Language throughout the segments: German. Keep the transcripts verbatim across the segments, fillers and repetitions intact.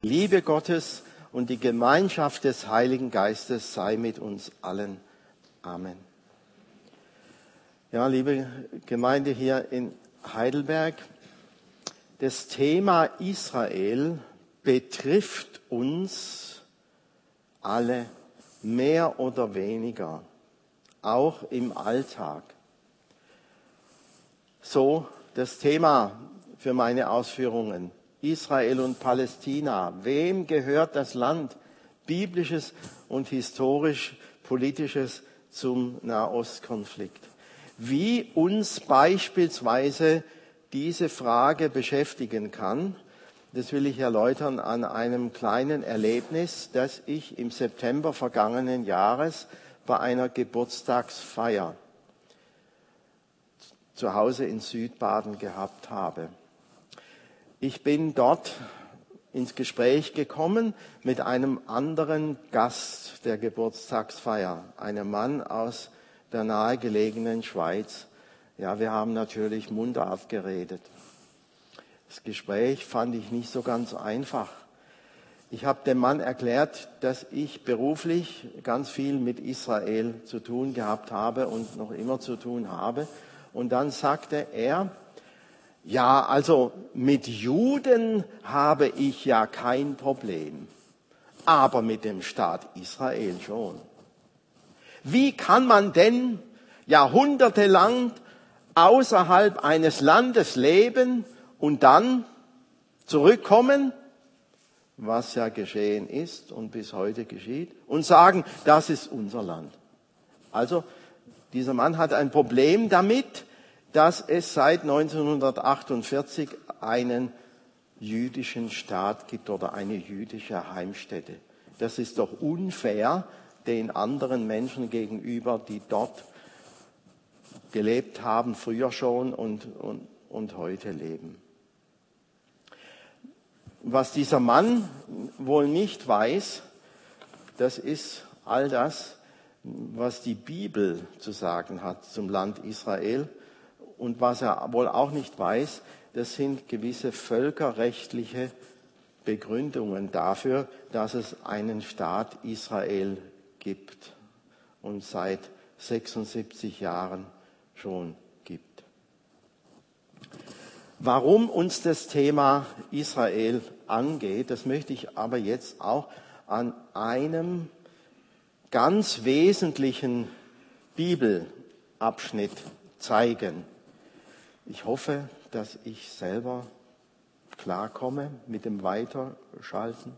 Liebe Gottes und die Gemeinschaft des Heiligen Geistes sei mit uns allen. Amen. Ja, liebe Gemeinde hier in Heidelberg, das Thema Israel betrifft uns alle mehr oder weniger, auch im Alltag. So das Thema für meine Ausführungen. Israel und Palästina. Wem gehört das Land? Biblisches und historisch-politisches zum Nahostkonflikt. Wie uns beispielsweise diese Frage beschäftigen kann, das will ich erläutern an einem kleinen Erlebnis, das ich im September vergangenen Jahres bei einer Geburtstagsfeier zu Hause in Südbaden gehabt habe. Ich bin dort ins Gespräch gekommen mit einem anderen Gast der Geburtstagsfeier, einem Mann aus der nahegelegenen Schweiz. Ja, wir haben natürlich Mundart geredet. Das Gespräch fand ich nicht so ganz einfach. Ich habe dem Mann erklärt, dass ich beruflich ganz viel mit Israel zu tun gehabt habe und noch immer zu tun habe. Und dann sagte er, ja, also mit Juden habe ich ja kein Problem, aber mit dem Staat Israel schon. Wie kann man denn jahrhundertelang außerhalb eines Landes leben und dann zurückkommen, was ja geschehen ist und bis heute geschieht, und sagen, das ist unser Land? Also, dieser Mann hat ein Problem damit, dass es seit neunzehnhundertachtundvierzig einen jüdischen Staat gibt oder eine jüdische Heimstätte. Das ist doch unfair den anderen Menschen gegenüber, die dort gelebt haben, früher schon und, und, und heute leben. Was dieser Mann wohl nicht weiß, das ist all das, was die Bibel zu sagen hat zum Land Israel. Und was er wohl auch nicht weiß, das sind gewisse völkerrechtliche Begründungen dafür, dass es einen Staat Israel gibt und seit sechsundsiebzig Jahren schon gibt. Warum uns das Thema Israel angeht, das möchte ich aber jetzt auch an einem ganz wesentlichen Bibelabschnitt zeigen. Ich hoffe, dass ich selber klarkomme mit dem Weiterschalten.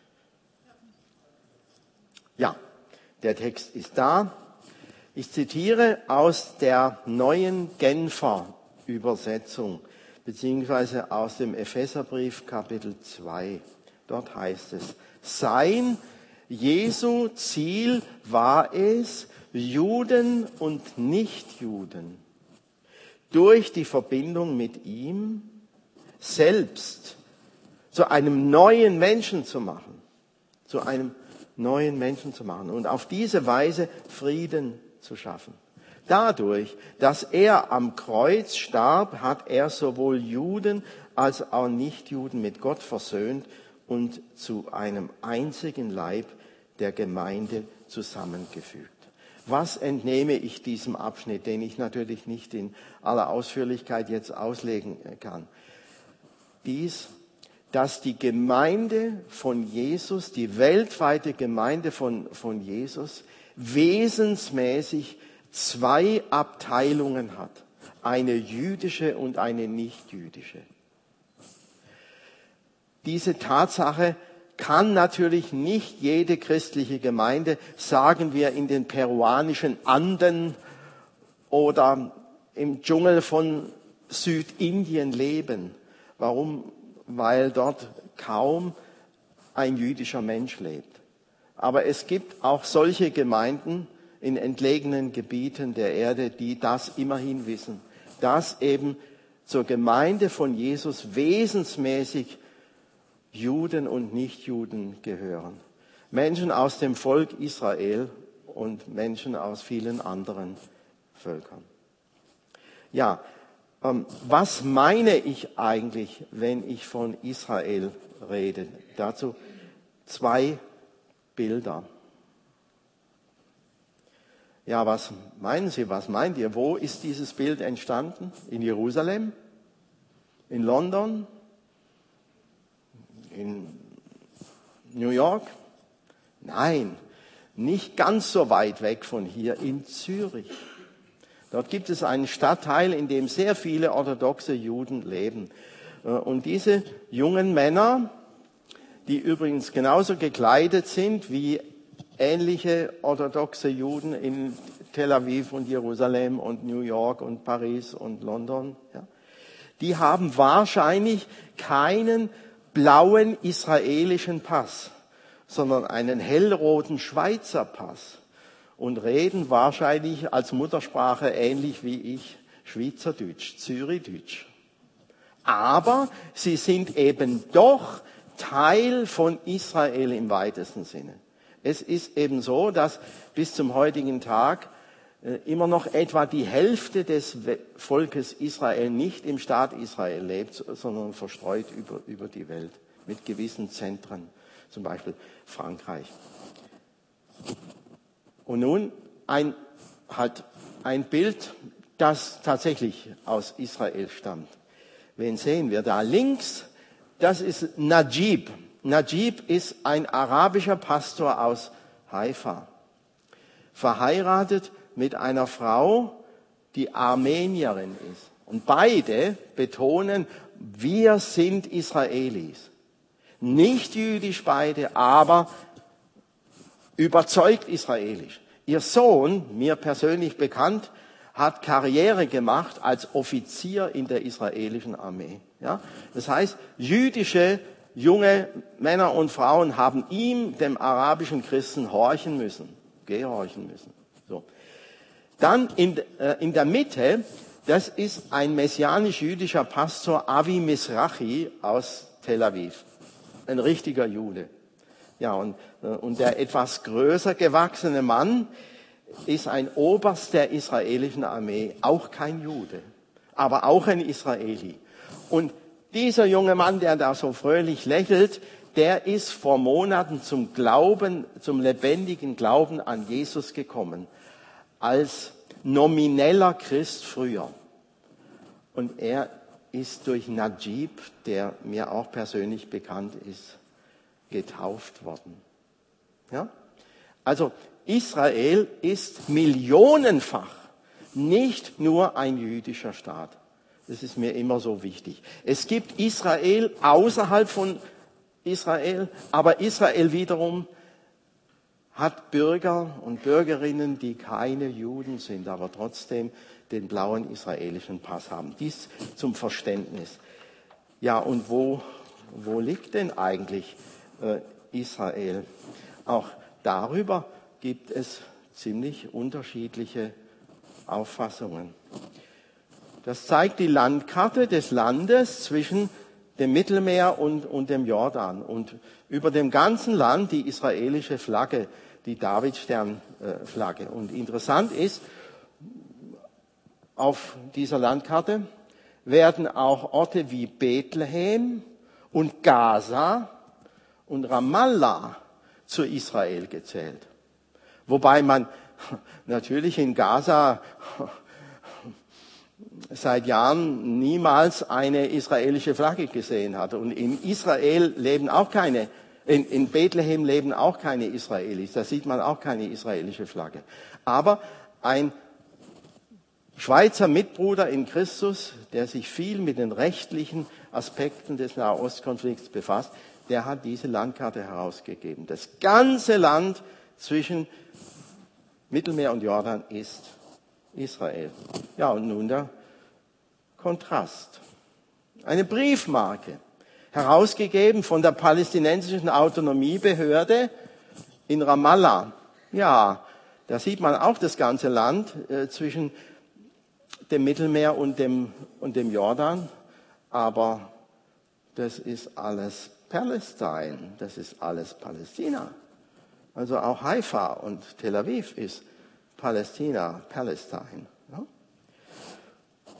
Ja, der Text ist da. Ich zitiere aus der neuen Genfer Übersetzung, beziehungsweise aus dem Epheserbrief Kapitel zwei. Dort heißt es, sein Jesu Ziel war es, Juden und Nichtjuden durch die Verbindung mit ihm selbst zu einem neuen Menschen zu machen, zu einem neuen Menschen zu machen und auf diese Weise Frieden zu schaffen. Dadurch, dass er am Kreuz starb, hat er sowohl Juden als auch Nichtjuden mit Gott versöhnt und zu einem einzigen Leib der Gemeinde zusammengefügt. Was entnehme ich diesem Abschnitt, den ich natürlich nicht in aller Ausführlichkeit jetzt auslegen kann? Dies, dass die Gemeinde von Jesus, die weltweite Gemeinde von, von Jesus, wesensmäßig zwei Abteilungen hat. Eine jüdische und eine nichtjüdische. Diese Tatsache kann natürlich nicht jede christliche Gemeinde, sagen wir in den peruanischen Anden oder im Dschungel von Südindien leben. Warum? Weil dort kaum ein jüdischer Mensch lebt. Aber es gibt auch solche Gemeinden in entlegenen Gebieten der Erde, die das immerhin wissen, dass eben zur Gemeinde von Jesus wesensmäßig Juden und Nichtjuden gehören. Menschen aus dem Volk Israel und Menschen aus vielen anderen Völkern. Ja, Ähm, was meine ich eigentlich, wenn ich von Israel rede? Dazu zwei Bilder. Ja, was meinen Sie, was meint ihr? Wo ist dieses Bild entstanden? In Jerusalem? In London? In New York? Nein, nicht ganz so weit weg von hier, in Zürich. Dort gibt es einen Stadtteil, in dem sehr viele orthodoxe Juden leben. Und diese jungen Männer, die übrigens genauso gekleidet sind wie ähnliche orthodoxe Juden in Tel Aviv und Jerusalem und New York und Paris und London, ja, die haben wahrscheinlich keinen blauen israelischen Pass, sondern einen hellroten Schweizer Pass und reden wahrscheinlich als Muttersprache ähnlich wie ich Schweizerdeutsch, Zürichdeutsch. Aber sie sind eben doch Teil von Israel im weitesten Sinne. Es ist eben so, dass bis zum heutigen Tag äh, immer noch etwa die Hälfte des Volkes Israel nicht im Staat Israel lebt, sondern verstreut über, über die Welt mit gewissen Zentren, zum Beispiel Frankreich. Und nun ein, halt ein Bild, das tatsächlich aus Israel stammt. Wen sehen wir da? Links, das ist Najib. Najib ist ein arabischer Pastor aus Haifa, verheiratet mit einer Frau, die Armenierin ist. Und beide betonen, wir sind Israelis. Nicht jüdisch beide, aber überzeugt israelisch. Ihr Sohn, mir persönlich bekannt, hat Karriere gemacht als Offizier in der israelischen Armee. Ja? Das heißt, jüdische junge Männer und Frauen haben ihm, dem arabischen Christen, horchen müssen, gehorchen müssen. So. Dann in, äh, in der Mitte, das ist ein messianisch-jüdischer Pastor, Avi Mizrahi aus Tel Aviv. Ein richtiger Jude. Ja, und, äh, und der etwas größer gewachsene Mann ist ein Oberst der israelischen Armee, auch kein Jude, aber auch ein Israeli. Und dieser junge Mann, der da so fröhlich lächelt, der ist vor Monaten zum Glauben, zum lebendigen Glauben an Jesus gekommen, als nomineller Christ früher. Und er ist durch Najib, der mir auch persönlich bekannt ist, getauft worden. Ja? Also Israel ist millionenfach nicht nur ein jüdischer Staat. Das ist mir immer so wichtig. Es gibt Israel außerhalb von Israel, aber Israel wiederum hat Bürger und Bürgerinnen, die keine Juden sind, aber trotzdem den blauen israelischen Pass haben. Dies zum Verständnis. Ja, und wo, wo liegt denn eigentlich äh, Israel? Auch darüber gibt es ziemlich unterschiedliche Auffassungen. Das zeigt die Landkarte des Landes zwischen dem Mittelmeer und, und dem Jordan. Und über dem ganzen Land die israelische Flagge, die Davidstern-Flagge. Und interessant ist, auf dieser Landkarte werden auch Orte wie Bethlehem und Gaza und Ramallah zu Israel gezählt. Wobei man natürlich in Gaza seit Jahren niemals eine israelische Flagge gesehen hat. Und in Israel leben auch keine, in, in Bethlehem leben auch keine Israelis. Da sieht man auch keine israelische Flagge. Aber ein Schweizer Mitbruder in Christus, der sich viel mit den rechtlichen Aspekten des Nahostkonflikts befasst, der hat diese Landkarte herausgegeben. Das ganze Land zwischen Mittelmeer und Jordan ist Israel. Ja, und nun der Kontrast. Eine Briefmarke, herausgegeben von der palästinensischen Autonomiebehörde in Ramallah. Ja, da sieht man auch das ganze Land äh, zwischen dem Mittelmeer und dem, und dem Jordan. Aber das ist alles Palästina, das ist alles Palästina. Also auch Haifa und Tel Aviv ist Palästina, Palästina. Ja?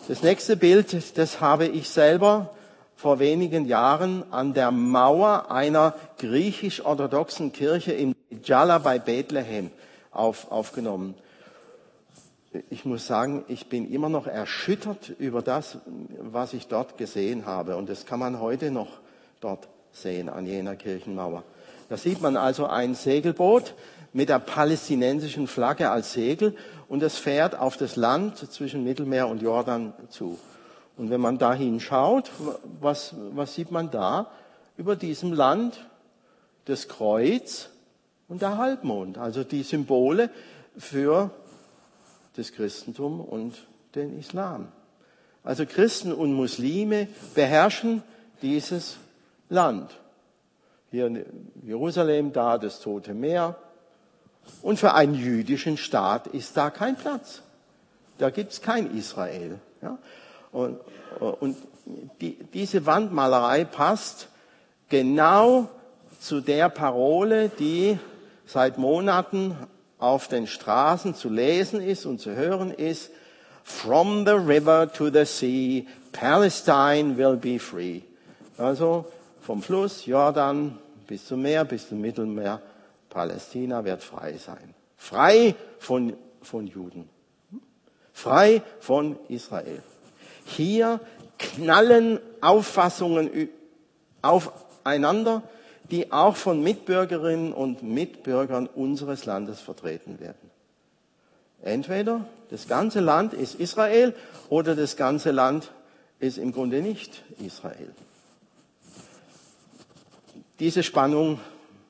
Das nächste Bild, das habe ich selber vor wenigen Jahren an der Mauer einer griechisch-orthodoxen Kirche in Djala bei Bethlehem auf, aufgenommen. Ich muss sagen, ich bin immer noch erschüttert über das, was ich dort gesehen habe. Und das kann man heute noch dort sehen, an jener Kirchenmauer. Da sieht man also ein Segelboot mit der palästinensischen Flagge als Segel und es fährt auf das Land zwischen Mittelmeer und Jordan zu. Und wenn man da hinschaut, was, was sieht man da? Über diesem Land das Kreuz und der Halbmond, also die Symbole für das Christentum und den Islam. Also Christen und Muslime beherrschen dieses Land. Hier in Jerusalem, da das Tote Meer. Und für einen jüdischen Staat ist da kein Platz. Da gibt es kein Israel. Ja? Und, und die, diese Wandmalerei passt genau zu der Parole, die seit Monaten auf den Straßen zu lesen ist und zu hören ist: From the river to the sea, Palestine will be free. Also vom Fluss Jordan bis zum Meer, bis zum Mittelmeer, Palästina wird frei sein. Frei von, von Juden. Frei von Israel. Hier knallen Auffassungen aufeinander, die auch von Mitbürgerinnen und Mitbürgern unseres Landes vertreten werden. Entweder das ganze Land ist Israel oder das ganze Land ist im Grunde nicht Israel. Diese Spannung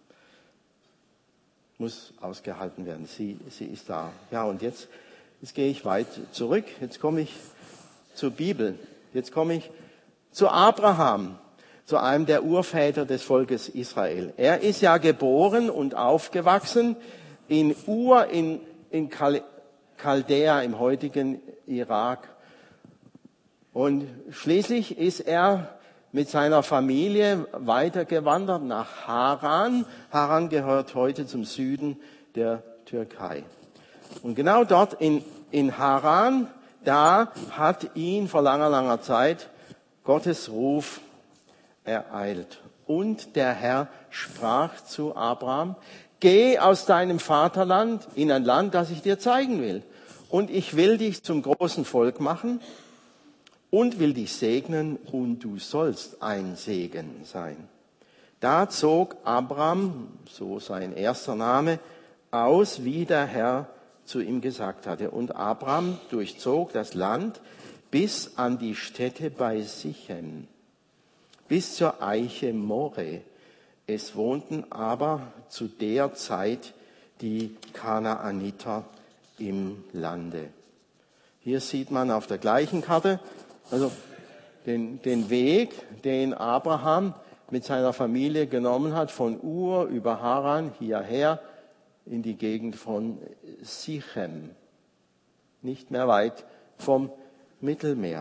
muss ausgehalten werden. Sie, sie ist da. Ja, und jetzt, jetzt gehe ich weit zurück. Jetzt komme ich zur Bibel. Jetzt komme ich zu Abraham, zu einem der Urväter des Volkes Israel. Er ist ja geboren und aufgewachsen in Ur, in, in Chaldea, im heutigen Irak. Und schließlich ist er mit seiner Familie weitergewandert nach Haran. Haran gehört heute zum Süden der Türkei. Und genau dort in, in Haran, da hat ihn vor langer, langer Zeit Gottes Ruf ereilt. Und der Herr sprach zu Abraham: Geh aus deinem Vaterland in ein Land, das ich dir zeigen will. Und ich will dich zum großen Volk machen und will dich segnen, und du sollst ein Segen sein. Da zog Abraham, so sein erster Name, aus, wie der Herr zu ihm gesagt hatte. Und Abraham durchzog das Land bis an die Stätte bei Sichem, bis zur Eiche More. Es wohnten aber zu der Zeit die Kanaaniter im Lande. Hier sieht man auf der gleichen Karte also den, den Weg, den Abraham mit seiner Familie genommen hat, von Ur über Haran hierher in die Gegend von Sichem, nicht mehr weit vom Mittelmeer.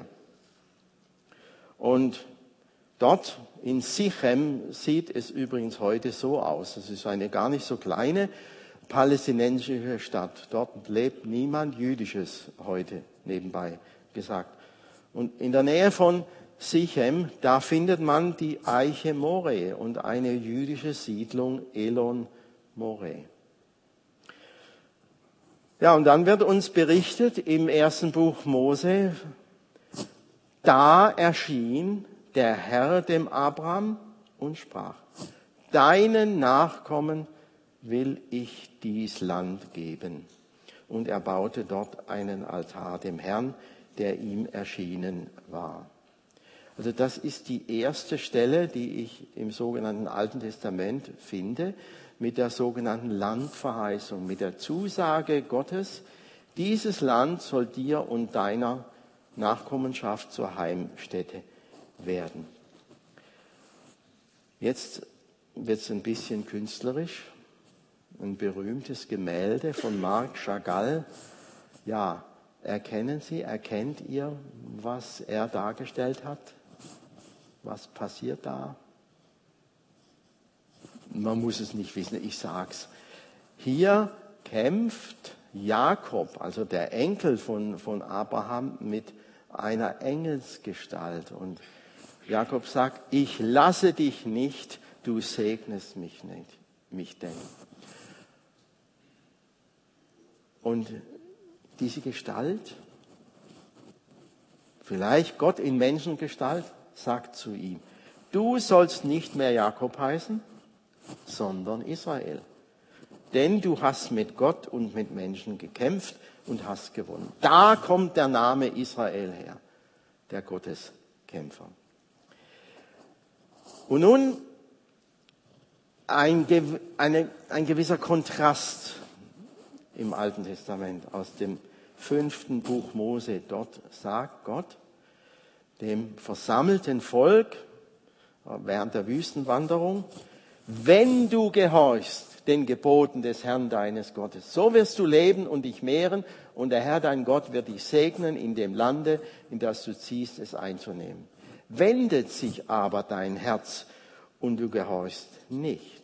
Und dort in Sichem sieht es übrigens heute so aus. Es ist eine gar nicht so kleine palästinensische Stadt. Dort lebt niemand Jüdisches heute, nebenbei gesagt. Und in der Nähe von Sichem, da findet man die Eiche More und eine jüdische Siedlung Elon More. Ja, und dann wird uns berichtet im ersten Buch Mose: Da erschien der Herr dem Abraham und sprach: Deinen Nachkommen will ich dies Land geben. Und er baute dort einen Altar dem Herrn, der ihm erschienen war. Also das ist die erste Stelle, die ich im sogenannten Alten Testament finde, mit der sogenannten Landverheißung, mit der Zusage Gottes: Dieses Land soll dir und deiner Nachkommenschaft zur Heimstätte werden. Jetzt wird es ein bisschen künstlerisch. Ein berühmtes Gemälde von Marc Chagall. Ja, erkennen Sie, erkennt ihr, was er dargestellt hat? Was passiert da? Man muss es nicht wissen, ich sag's. Hier kämpft Jakob, also der Enkel von, von Abraham, mit einer Engelsgestalt. Und Jakob sagt, ich lasse dich nicht, du segnest mich nicht, mich denn. Und diese Gestalt, vielleicht Gott in Menschengestalt, sagt zu ihm, du sollst nicht mehr Jakob heißen, sondern Israel. Denn du hast mit Gott und mit Menschen gekämpft und hast gewonnen. Da kommt der Name Israel her, der Gotteskämpfer. Und nun ein, eine, ein gewisser Kontrast im Alten Testament aus dem fünften Buch Mose. Dort sagt Gott dem versammelten Volk während der Wüstenwanderung, wenn du gehorchst den Geboten des Herrn deines Gottes, so wirst du leben und dich mehren, und der Herr dein Gott wird dich segnen in dem Lande, in das du ziehst, es einzunehmen. Wendet sich aber dein Herz und du gehorchst nicht.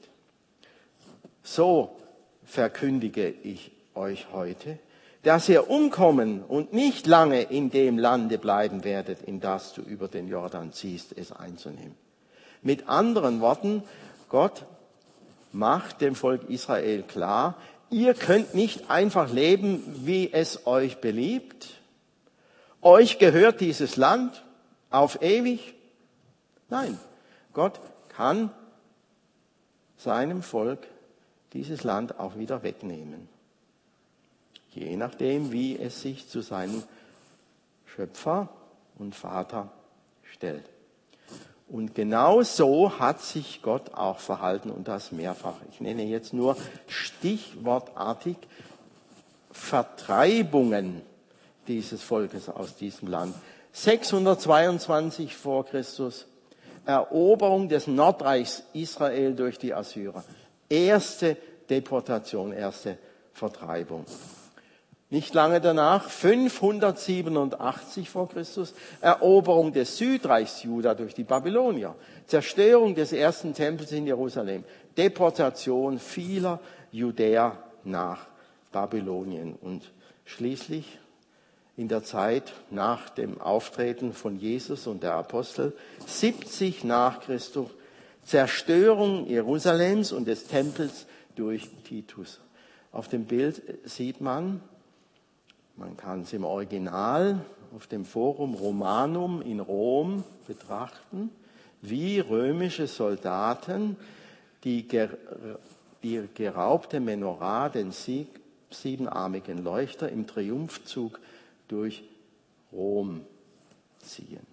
So verkündige ich euch heute, dass ihr umkommen und nicht lange in dem Lande bleiben werdet, in das du über den Jordan ziehst, es einzunehmen. Mit anderen Worten, Gott macht dem Volk Israel klar, ihr könnt nicht einfach leben, wie es euch beliebt. Euch gehört dieses Land auf ewig. Nein, Gott kann seinem Volk dieses Land auch wieder wegnehmen. Je nachdem, wie es sich zu seinem Schöpfer und Vater stellt. Und genau so hat sich Gott auch verhalten, und das mehrfach. Ich nenne jetzt nur stichwortartig Vertreibungen dieses Volkes aus diesem Land. sechshundertzweiundzwanzig vor Christus, Eroberung des Nordreichs Israel durch die Assyrer. Erste Deportation, erste Vertreibung. Nicht lange danach, fünfhundertsiebenundachtzig vor Christus, Eroberung des Südreichs Juda durch die Babylonier, Zerstörung des ersten Tempels in Jerusalem, Deportation vieler Judäer nach Babylonien und schließlich in der Zeit nach dem Auftreten von Jesus und der Apostel, siebzig nach Christus, Zerstörung Jerusalems und des Tempels durch Titus. Auf dem Bild sieht man, man kann es im Original auf dem Forum Romanum in Rom betrachten, wie römische Soldaten die, ger die geraubte Menorah, den Sieg, siebenarmigen Leuchter, im Triumphzug durch Rom ziehen.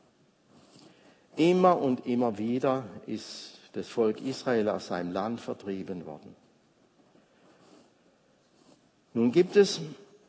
Immer und immer wieder ist das Volk Israel aus seinem Land vertrieben worden. Nun gibt es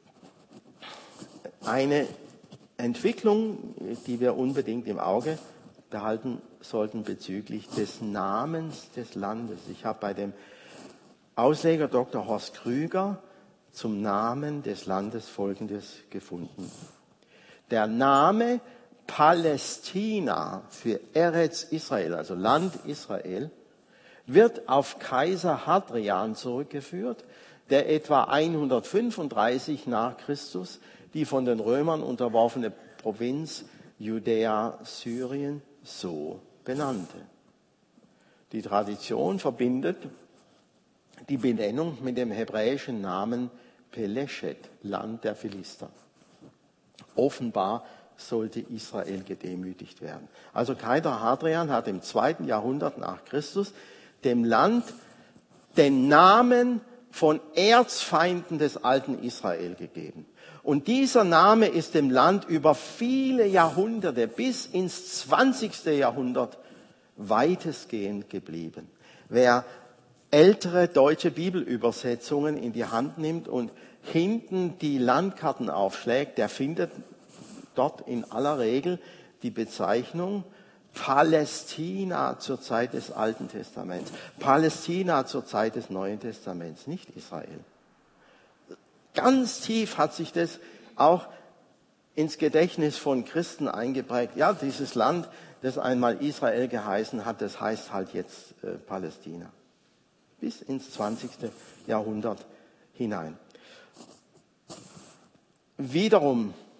eine Entwicklung, die wir unbedingt im Auge behalten sollten bezüglich des Namens des Landes. Ich habe bei dem Ausleger Doktor Horst Krüger zum Namen des Landes Folgendes gefunden. Der Name Palästina für Eretz Israel, also Land Israel, wird auf Kaiser Hadrian zurückgeführt, der etwa hundertfünfunddreißig nach Christus die von den Römern unterworfene Provinz Judäa-Syrien so benannte. Die Tradition verbindet die Benennung mit dem hebräischen Namen Peleshet, Land der Philister. Offenbar sollte Israel gedemütigt werden. Also Kaiser Hadrian hat im zweiten Jahrhundert nach Christus dem Land den Namen von Erzfeinden des alten Israel gegeben. Und dieser Name ist dem Land über viele Jahrhunderte bis ins zwanzigste Jahrhundert weitestgehend geblieben. Wer ältere deutsche Bibelübersetzungen in die Hand nimmt und hinten die Landkarten aufschlägt, der findet dort in aller Regel die Bezeichnung Palästina zur Zeit des Alten Testaments, Palästina zur Zeit des Neuen Testaments, nicht Israel. Ganz tief hat sich das auch ins Gedächtnis von Christen eingeprägt. Ja, dieses Land, das einmal Israel geheißen hat, das heißt halt jetzt äh, Palästina. Bis ins zwanzigste Jahrhundert hinein. Wiederum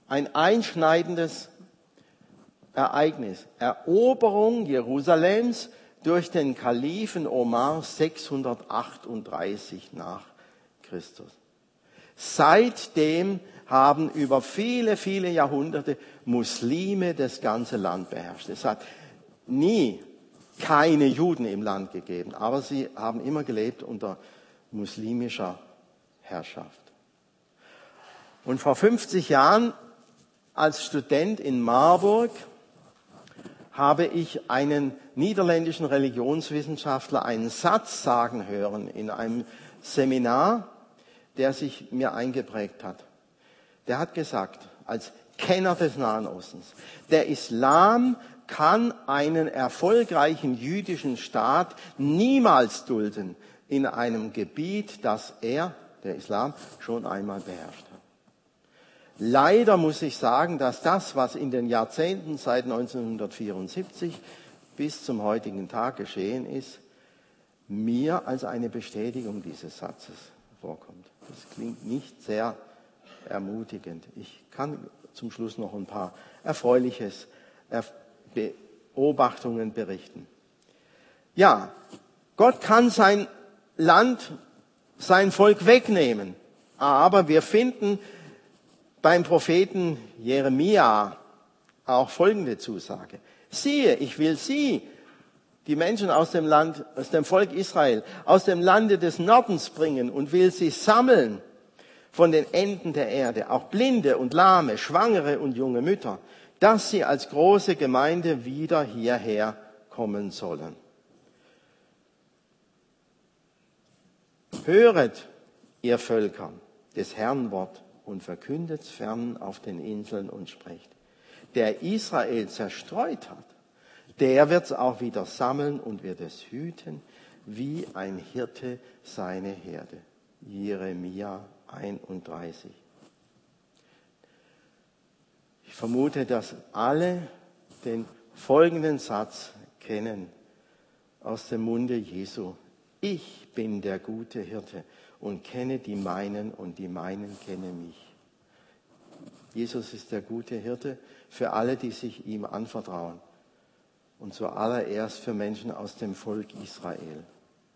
ein einschneidendes Ereignis. Eroberung Jerusalems durch den Kalifen Omar sechshundertachtunddreißig nach Christus. Seitdem haben über viele, viele Jahrhunderte Muslime das ganze Land beherrscht. Es hat nie keine Juden im Land gegeben, aber sie haben immer gelebt unter muslimischer Herrschaft. Und vor fünfzig Jahren als Student in Marburg habe ich einen niederländischen Religionswissenschaftler einen Satz sagen hören in einem Seminar, der sich mir eingeprägt hat. Der hat gesagt, als Kenner des Nahen Ostens, der Islam kann einen erfolgreichen jüdischen Staat niemals dulden in einem Gebiet, das er, der Islam, schon einmal beherrscht hat. Leider muss ich sagen, dass das, was in den Jahrzehnten seit neunzehnhundertvierundsiebzig bis zum heutigen Tag geschehen ist, mir als eine Bestätigung dieses Satzes vorkommt. Das klingt nicht sehr ermutigend. Ich kann zum Schluss noch ein paar erfreuliches Beobachtungen berichten. Ja, Gott kann sein Land, sein Volk wegnehmen, aber wir finden beim Propheten Jeremia auch folgende Zusage. Siehe, ich will sie, die Menschen aus dem Land, aus dem Volk Israel, aus dem Lande des Nordens bringen und will sie sammeln von den Enden der Erde, auch Blinde und Lahme, Schwangere und junge Mütter, dass sie als große Gemeinde wieder hierher kommen sollen. Höret, ihr Völker, des Herrn Wort und verkündet's fern auf den Inseln und sprecht. Der Israel zerstreut hat, der wird's auch wieder sammeln und wird es hüten, wie ein Hirte seine Herde. Jeremia einunddreißig. Ich vermute, dass alle den folgenden Satz kennen aus dem Munde Jesu. Ich bin der gute Hirte und kenne die meinen und die meinen kennen mich. Jesus ist der gute Hirte für alle, die sich ihm anvertrauen. Und zuallererst für Menschen aus dem Volk Israel.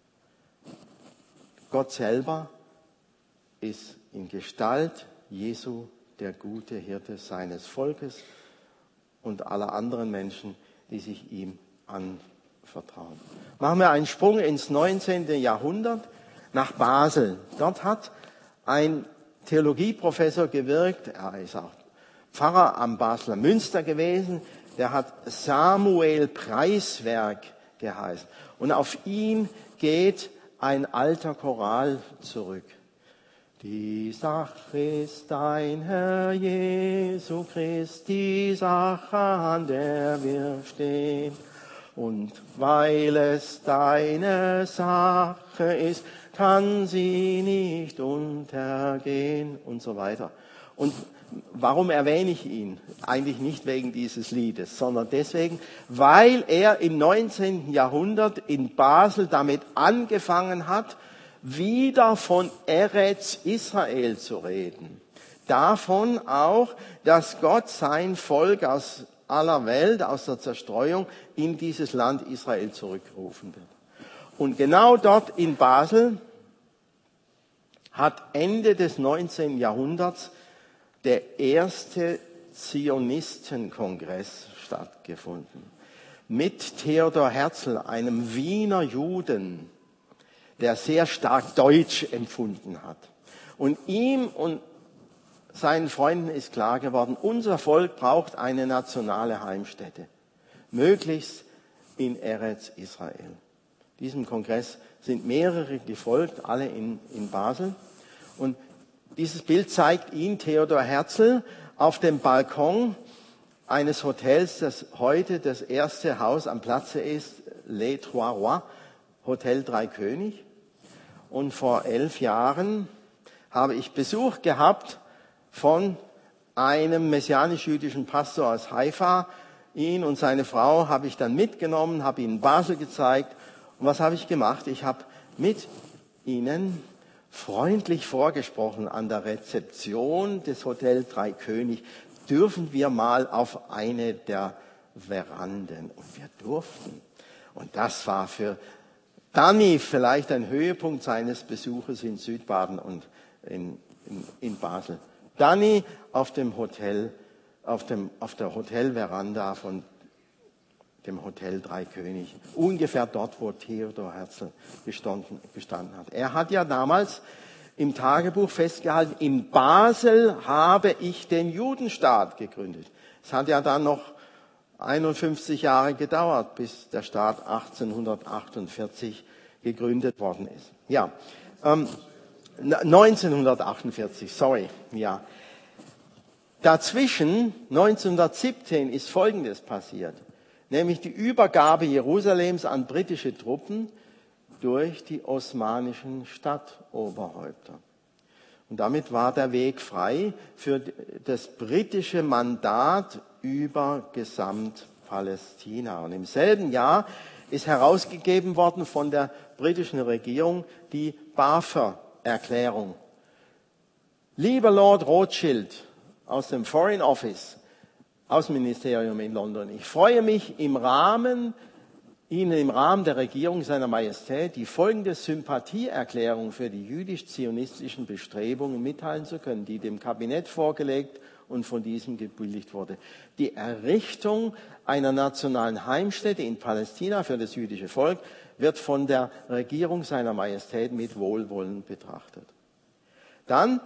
Gott selber ist in Gestalt Jesu der gute Hirte seines Volkes und aller anderen Menschen, die sich ihm anvertrauen. Machen wir einen Sprung ins neunzehnten Jahrhundert nach Basel. Dort hat ein Theologieprofessor gewirkt, er ist auch Pfarrer am Basler Münster gewesen, der hat Samuel Preiswerk geheißen. Und auf ihn geht ein alter Choral zurück. Die Sache ist dein Herr Jesu Christ, die Sache, an der wir stehen. Und weil es deine Sache ist, kann sie nicht untergehen und so weiter. Und warum erwähne ich ihn? Eigentlich nicht wegen dieses Liedes, sondern deswegen, weil er im neunzehnten Jahrhundert in Basel damit angefangen hat, wieder von Eretz Israel zu reden. Davon auch, dass Gott sein Volk aus aller Welt, aus der Zerstreuung, in dieses Land Israel zurückrufen wird. Und genau dort in Basel hat Ende des neunzehnten Jahrhunderts der erste Zionistenkongress stattgefunden. Mit Theodor Herzl, einem Wiener Juden, der sehr stark Deutsch empfunden hat. Und ihm und seinen Freunden ist klar geworden, unser Volk braucht eine nationale Heimstätte. Möglichst in Eretz Israel. Diesem Kongress sind mehrere gefolgt, alle in, in Basel. Und dieses Bild zeigt ihn, Theodor Herzl, auf dem Balkon eines Hotels, das heute das erste Haus am Platze ist, Les Trois Rois, Hotel Drei König. Und vor elf Jahren habe ich Besuch gehabt von einem messianisch-jüdischen Pastor aus Haifa. Ihn und seine Frau habe ich dann mitgenommen, habe ihnen Basel gezeigt. Und was habe ich gemacht? Ich habe mit ihnen freundlich vorgesprochen an der Rezeption des Hotel Drei König. dürfen wir mal auf eine der Veranden. Und wir durften. Und das war für Danny vielleicht ein Höhepunkt seines Besuches in Südbaden und in, in, in Basel. Danny auf dem Hotel, auf, dem, auf der Hotelveranda von dem Hotel Dreikönig, ungefähr dort, wo Theodor Herzl gestanden, gestanden hat. Er hat ja damals im Tagebuch festgehalten, in Basel habe ich den Judenstaat gegründet. Es hat ja dann noch einundfünfzig Jahre gedauert, bis der Staat achtzehnhundertachtundvierzig gegründet worden ist. Ja, ähm, neunzehnhundertachtundvierzig, sorry, ja. Dazwischen, neunzehnhundertsiebzehn, ist Folgendes passiert, nämlich die Übergabe Jerusalems an britische Truppen durch die osmanischen Stadtoberhäupter. Und damit war der Weg frei für das britische Mandat über Gesamtpalästina. Und im selben Jahr ist herausgegeben worden von der britischen Regierung die Balfour-Erklärung. Lieber Lord Rothschild aus dem Foreign Office, Außenministerium in London, ich freue mich im Rahmen, Ihnen im Rahmen der Regierung seiner Majestät die folgende Sympathieerklärung für die jüdisch-zionistischen Bestrebungen mitteilen zu können, die dem Kabinett vorgelegt und von diesem gebilligt wurde. Die Errichtung einer nationalen Heimstätte in Palästina für das jüdische Volk wird von der Regierung seiner Majestät mit Wohlwollen betrachtet. Dann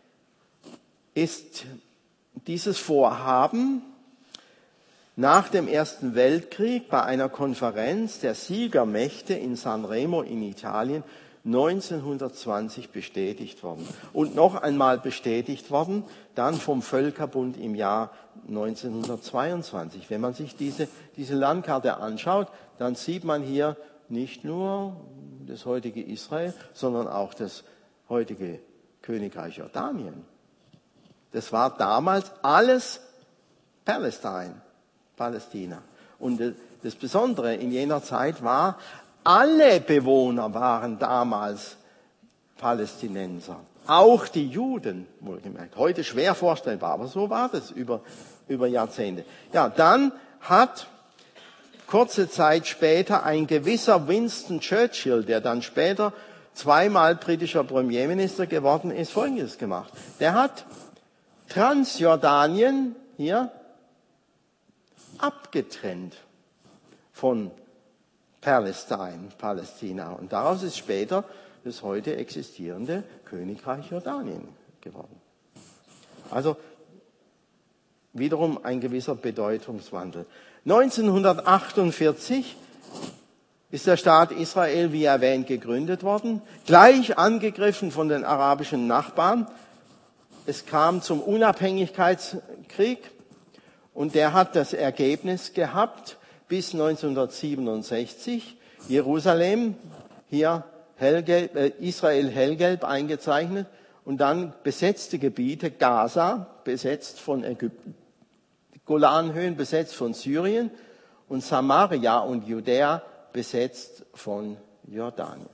ist dieses Vorhaben nach dem Ersten Weltkrieg bei einer Konferenz der Siegermächte in Sanremo in Italien neunzehnhundertzwanzig bestätigt worden. Und noch einmal bestätigt worden, dann vom Völkerbund im Jahr neunzehnhundertzweiundzwanzig. Wenn man sich diese, diese Landkarte anschaut, dann sieht man hier nicht nur das heutige Israel, sondern auch das heutige Königreich Jordanien. Das war damals alles Palästina. Palästina. Und das Besondere in jener Zeit war, alle Bewohner waren damals Palästinenser. Auch die Juden, wohlgemerkt. Heute schwer vorstellbar, aber so war das über, über Jahrzehnte. Ja, dann hat kurze Zeit später ein gewisser Winston Churchill, der dann später zweimal britischer Premierminister geworden ist, Folgendes gemacht. Der hat Transjordanien hier abgetrennt von Palästina, Palästina. Und daraus ist später das heute existierende Königreich Jordanien geworden. Also wiederum ein gewisser Bedeutungswandel. neunzehnhundertachtundvierzig ist der Staat Israel, wie erwähnt, gegründet worden, gleich angegriffen von den arabischen Nachbarn. Es kam zum Unabhängigkeitskrieg. Und der hat das Ergebnis gehabt, bis neunzehnhundertsiebenundsechzig Jerusalem, hier hellgelb, äh, Israel hellgelb eingezeichnet und dann besetzte Gebiete, Gaza besetzt von Ägypten, die Golanhöhen besetzt von Syrien und Samaria und Judäa besetzt von Jordanien.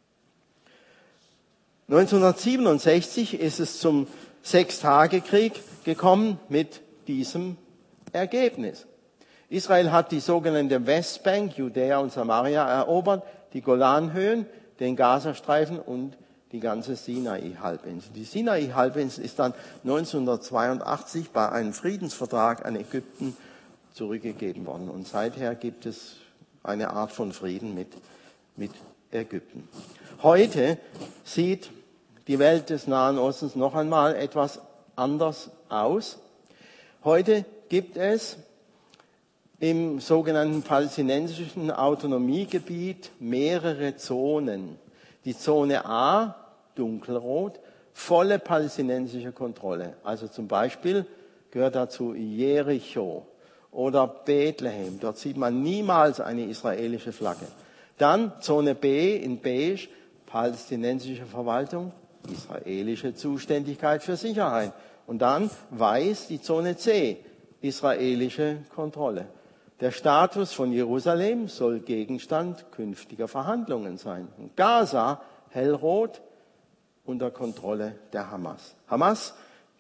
neunzehnhundertsiebenundsechzig ist es zum Sechstagekrieg gekommen mit diesem Ergebnis. Israel hat die sogenannte Westbank, Judäa und Samaria erobert, die Golanhöhen, den Gazastreifen und die ganze Sinai-Halbinsel. Die Sinai-Halbinsel ist dann neunzehnhundertzweiundachtzig bei einem Friedensvertrag an Ägypten zurückgegeben worden. Und seither gibt es eine Art von Frieden mit, mit Ägypten. Heute sieht die Welt des Nahen Ostens noch einmal etwas anders aus. Heute gibt es im sogenannten palästinensischen Autonomiegebiet mehrere Zonen. Die Zone A, dunkelrot, volle palästinensische Kontrolle. Also zum Beispiel gehört dazu Jericho oder Bethlehem. Dort sieht man niemals eine israelische Flagge. Dann Zone B in beige, palästinensische Verwaltung, israelische Zuständigkeit für Sicherheit. Und dann weiß die Zone C, israelische Kontrolle. Der Status von Jerusalem soll Gegenstand künftiger Verhandlungen sein. Und Gaza, hellrot, unter Kontrolle der Hamas. Hamas,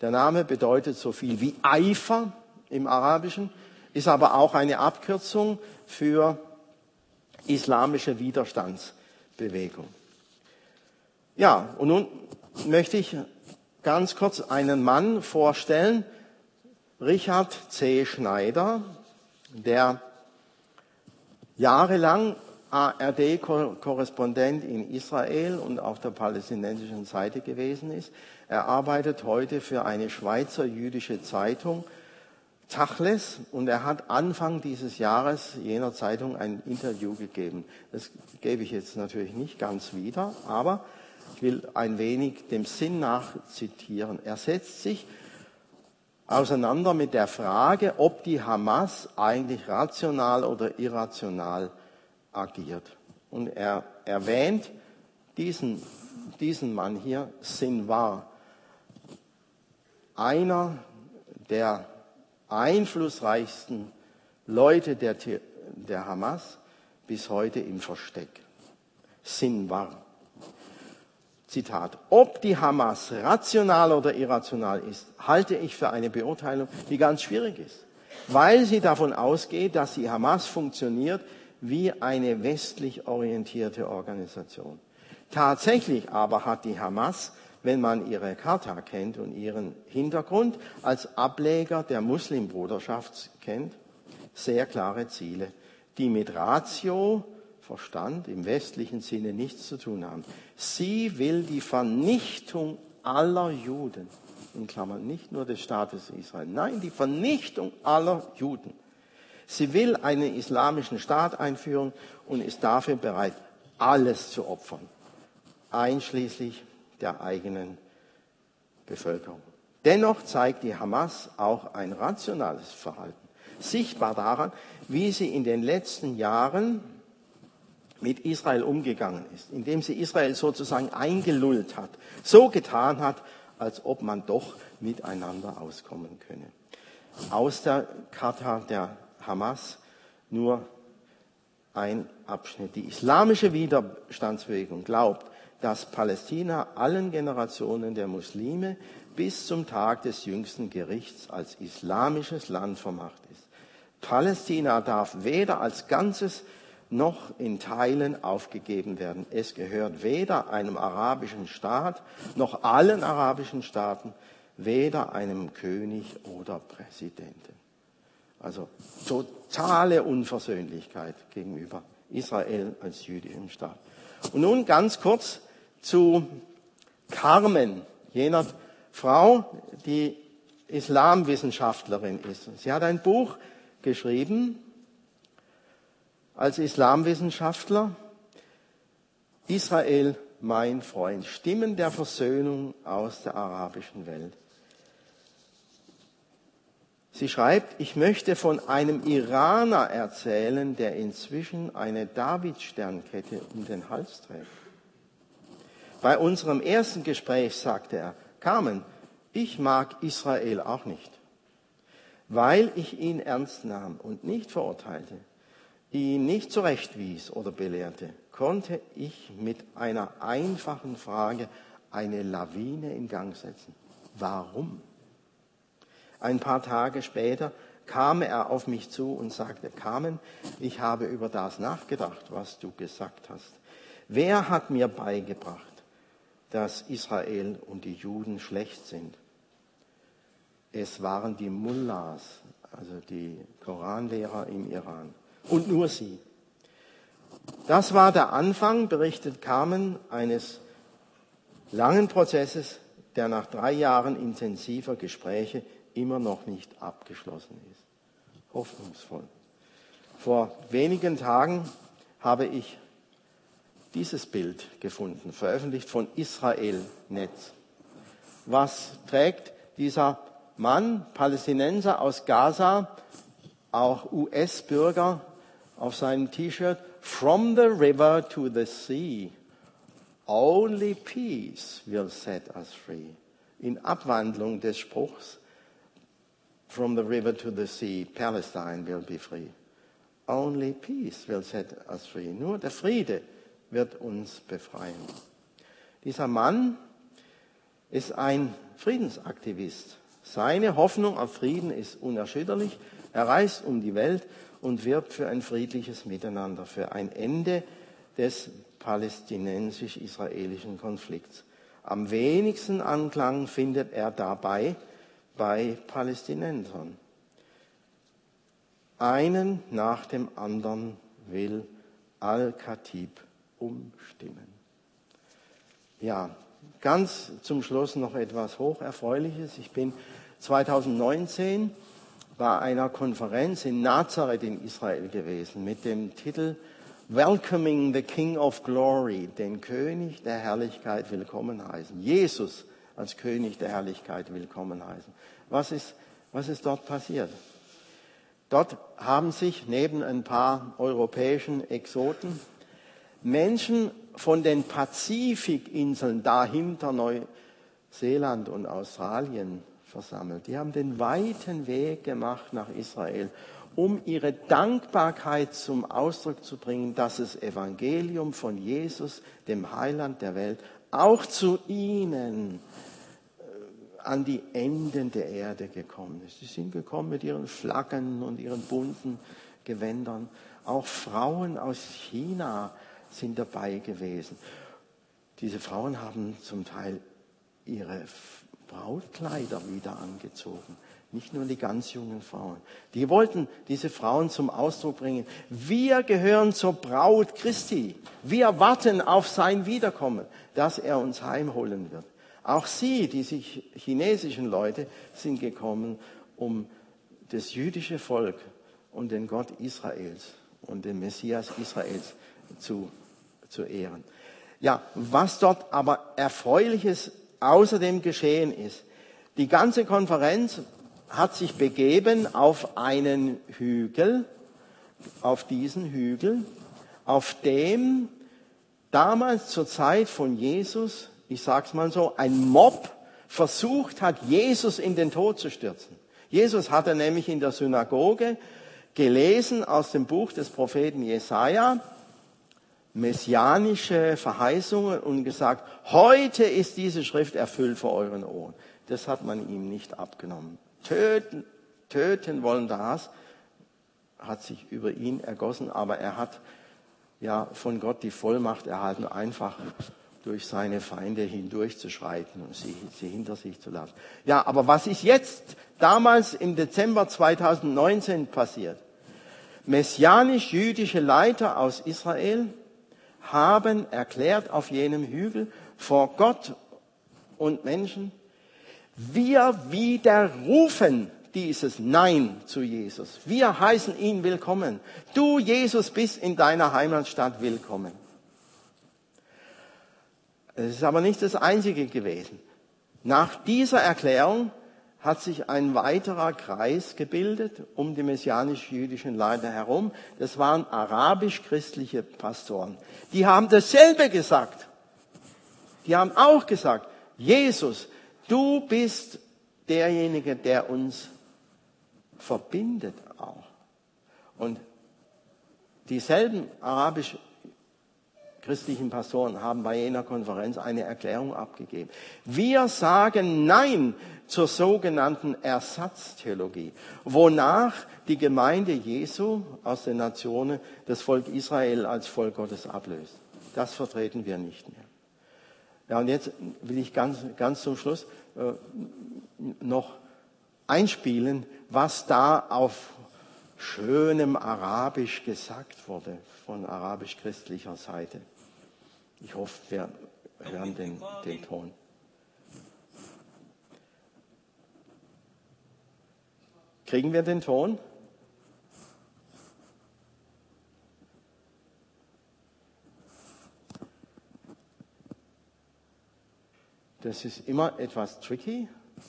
Der Name bedeutet so viel wie Eifer im Arabischen, ist aber auch eine Abkürzung für islamische Widerstandsbewegung. Ja, und nun möchte ich ganz kurz einen Mann vorstellen, Richard C. Schneider, der jahrelang A R D-Korrespondent in Israel und auf der palästinensischen Seite gewesen ist. Er arbeitet heute für eine Schweizer jüdische Zeitung, Tachles, und er hat Anfang dieses Jahres jener Zeitung ein Interview gegeben. Das gebe ich jetzt natürlich nicht ganz wieder, aber ich will ein wenig dem Sinn nach zitieren. Er setzt sich auseinander mit der Frage, ob die Hamas eigentlich rational oder irrational agiert. Und er erwähnt diesen, diesen Mann hier, Sinwar, einer der einflussreichsten Leute der, der Hamas bis heute im Versteck. Sinwar. Zitat: Ob die Hamas rational oder irrational ist, halte ich für eine Beurteilung, die ganz schwierig ist, weil sie davon ausgeht, dass die Hamas funktioniert wie eine westlich orientierte Organisation. Tatsächlich aber hat die Hamas, wenn man ihre Charta kennt und ihren Hintergrund als Ableger der Muslimbruderschaft kennt, sehr klare Ziele, die mit Ratio, Verstand im westlichen Sinne nichts zu tun haben. Sie will die Vernichtung aller Juden, in Klammern nicht nur des Staates Israel, nein, die Vernichtung aller Juden. Sie will einen islamischen Staat einführen und ist dafür bereit, alles zu opfern, einschließlich der eigenen Bevölkerung. Dennoch zeigt die Hamas auch ein rationales Verhalten, sichtbar daran, wie sie in den letzten Jahren mit Israel umgegangen ist, indem sie Israel sozusagen eingelullt hat, so getan hat, als ob man doch miteinander auskommen könne. Aus der Charta der Hamas nur ein Abschnitt. Die islamische Widerstandsbewegung glaubt, dass Palästina allen Generationen der Muslime bis zum Tag des jüngsten Gerichts als islamisches Land vermacht ist. Palästina darf weder als Ganzes noch in Teilen aufgegeben werden. Es gehört weder einem arabischen Staat noch allen arabischen Staaten, weder einem König oder Präsidenten. Also totale Unversöhnlichkeit gegenüber Israel als jüdischem Staat. Und nun ganz kurz zu Carmen, jener Frau, die Islamwissenschaftlerin ist. Sie hat ein Buch geschrieben als Islamwissenschaftler, Israel, mein Freund, Stimmen der Versöhnung aus der arabischen Welt. Sie schreibt, ich möchte von einem Iraner erzählen, der inzwischen eine Davidsternkette um den Hals trägt. Bei unserem ersten Gespräch sagte er, Carmen, ich mag Israel auch nicht, weil ich ihn ernst nahm und nicht verurteilte, ihn nicht zurechtwies oder belehrte, konnte ich mit einer einfachen Frage eine Lawine in Gang setzen. Warum? Ein paar Tage später kam er auf mich zu und sagte, Carmen, ich habe über das nachgedacht, was du gesagt hast. Wer hat mir beigebracht, dass Israel und die Juden schlecht sind? Es waren die Mullahs, also die Koranlehrer im Iran. Und nur sie. Das war der Anfang, berichtet Carmen, eines langen Prozesses, der nach drei Jahren intensiver Gespräche immer noch nicht abgeschlossen ist. Hoffnungsvoll. Vor wenigen Tagen habe ich dieses Bild gefunden, veröffentlicht von Israel Netz. Was trägt dieser Mann, Palästinenser aus Gaza, auch U S-Bürger, auf seinem T-Shirt? From the river to the sea, only peace will set us free. In Abwandlung des Spruchs, From the river to the sea, Palestine will be free. Only peace will set us free. Nur der Friede wird uns befreien. Dieser Mann ist ein Friedensaktivist. Seine Hoffnung auf Frieden ist unerschütterlich. Er reist um die Welt und wirbt für ein friedliches Miteinander, für ein Ende des palästinensisch-israelischen Konflikts. Am wenigsten Anklang findet er dabei bei Palästinensern. Einen nach dem anderen will Al-Khatib umstimmen. Ja, ganz zum Schluss noch etwas Hocherfreuliches. Ich bin zweitausendneunzehn bei einer Konferenz in Nazareth in Israel gewesen mit dem Titel Welcoming the King of Glory, den König der Herrlichkeit willkommen heißen. Jesus als König der Herrlichkeit willkommen heißen. Was ist, was ist dort passiert? Dort haben sich neben ein paar europäischen Exoten Menschen von den Pazifikinseln dahinter Neuseeland und Australien versammelt. Die haben den weiten Weg gemacht nach Israel, um ihre Dankbarkeit zum Ausdruck zu bringen, dass das Evangelium von Jesus, dem Heiland der Welt, auch zu ihnen an die Enden der Erde gekommen ist. Sie sind gekommen mit ihren Flaggen und ihren bunten Gewändern. Auch Frauen aus China sind dabei gewesen. Diese Frauen haben zum Teil ihre Brautkleider wieder angezogen. Nicht nur die ganz jungen Frauen. Die wollten diese Frauen zum Ausdruck bringen. Wir gehören zur Braut Christi. Wir warten auf sein Wiederkommen, dass er uns heimholen wird. Auch sie, diese chinesischen Leute, sind gekommen, um das jüdische Volk und den Gott Israels und den Messias Israels zu, zu ehren. Ja, was dort aber Erfreuliches außerdem geschehen ist, die ganze Konferenz hat sich begeben auf einen Hügel, auf diesen Hügel, auf dem damals zur Zeit von Jesus, ich sag's mal so, ein Mob versucht hat, Jesus in den Tod zu stürzen. Jesus hatte nämlich in der Synagoge gelesen aus dem Buch des Propheten Jesaja, messianische Verheißungen und gesagt, heute ist diese Schrift erfüllt vor euren Ohren. Das hat man ihm nicht abgenommen. Töten, töten wollen das, hat sich über ihn ergossen, aber er hat ja von Gott die Vollmacht erhalten, einfach durch seine Feinde hindurchzuschreiten und sie, sie hinter sich zu lassen. Ja, aber was ist jetzt damals im Dezember zweitausendneunzehn passiert? Messianisch-jüdische Leiter aus Israel haben erklärt auf jenem Hügel vor Gott und Menschen, wir widerrufen dieses Nein zu Jesus. Wir heißen ihn willkommen. Du, Jesus, bist in deiner Heimatstadt willkommen. Es ist aber nicht das Einzige gewesen. Nach dieser Erklärung hat sich ein weiterer Kreis gebildet um die messianisch-jüdischen Leiter herum. Das waren arabisch-christliche Pastoren. Die haben dasselbe gesagt. Die haben auch gesagt, Jesus, du bist derjenige, der uns verbindet auch. Und dieselben arabisch-christlichen Pastoren haben bei jener Konferenz eine Erklärung abgegeben. Wir sagen Nein zur sogenannten Ersatztheologie, wonach die Gemeinde Jesu aus den Nationen das Volk Israel als Volk Gottes ablöst. Das vertreten wir nicht mehr. Ja, und jetzt will ich ganz, ganz zum Schluss äh, noch einspielen, was da auf schönem Arabisch gesagt wurde, von arabisch-christlicher Seite. Ich hoffe, wir hören den, den Ton. Kriegen wir den Ton? Das ist immer etwas tricky.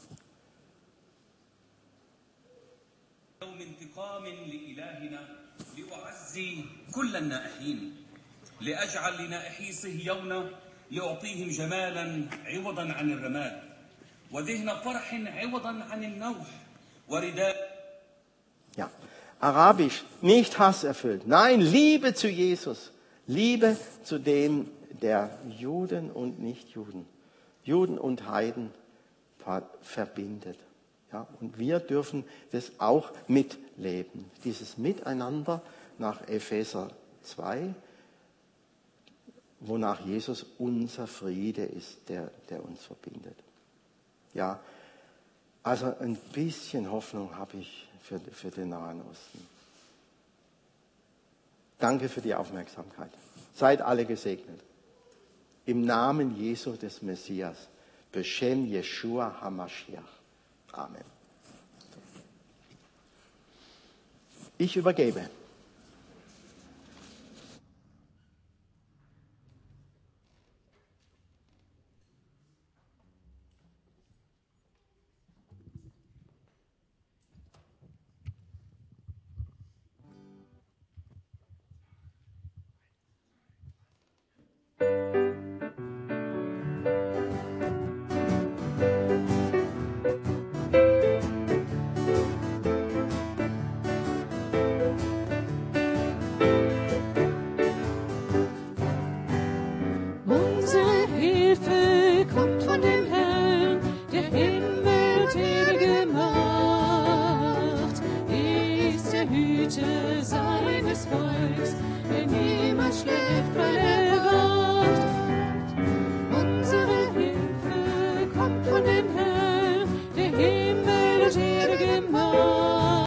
انتقام لإلهنا لأعزي كل النائحين لأجعل لنائحي صهيون لأعطيهم جمالا عوضا عن الرماد وذهن فرح عوضا عن النوح ورداء. Ja, Arabisch, nicht hasserfüllt. Nein, Liebe zu Jesus. Liebe zu dem der Juden und Nichtjuden. Juden und Heiden, verbindet. Ja, und wir dürfen das auch mitleben. Dieses Miteinander nach Epheser zwei, wonach Jesus unser Friede ist, der, der uns verbindet. Ja, also ein bisschen Hoffnung habe ich für, für den Nahen Osten. Danke für die Aufmerksamkeit. Seid alle gesegnet. Im Namen Jesu des Messias. Beshem Yeshua HaMashiach. Amen. Ich übergebe.